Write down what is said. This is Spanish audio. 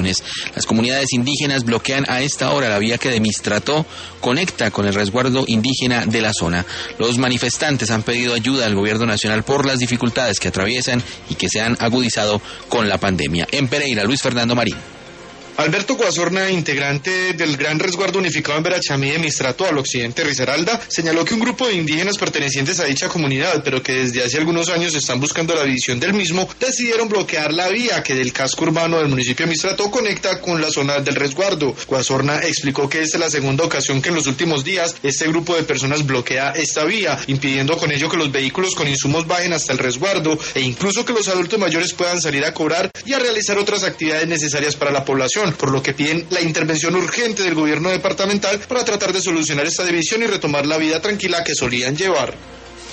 Las comunidades indígenas bloquean a esta hora la vía que de Mistrató conecta con el resguardo indígena de la zona. Los manifestantes han pedido ayuda al gobierno nacional por las dificultades que atraviesan y que se han agudizado con la pandemia. En Pereira, Luis Fernando Marín. Alberto Guazorna, integrante del Gran Resguardo Unificado en Verachamí de Mistrató al occidente de Risaralda, señaló que un grupo de indígenas pertenecientes a dicha comunidad, pero que desde hace algunos años están buscando la división del mismo, decidieron bloquear la vía que del casco urbano del municipio de Mistrató conecta con la zona del resguardo. Guazorna explicó que esta es la segunda ocasión que en los últimos días este grupo de personas bloquea esta vía, impidiendo con ello que los vehículos con insumos bajen hasta el resguardo e incluso que los adultos mayores puedan salir a cobrar y a realizar otras actividades necesarias para la población, por lo que piden la intervención urgente del gobierno departamental para tratar de solucionar esta división y retomar la vida tranquila que solían llevar.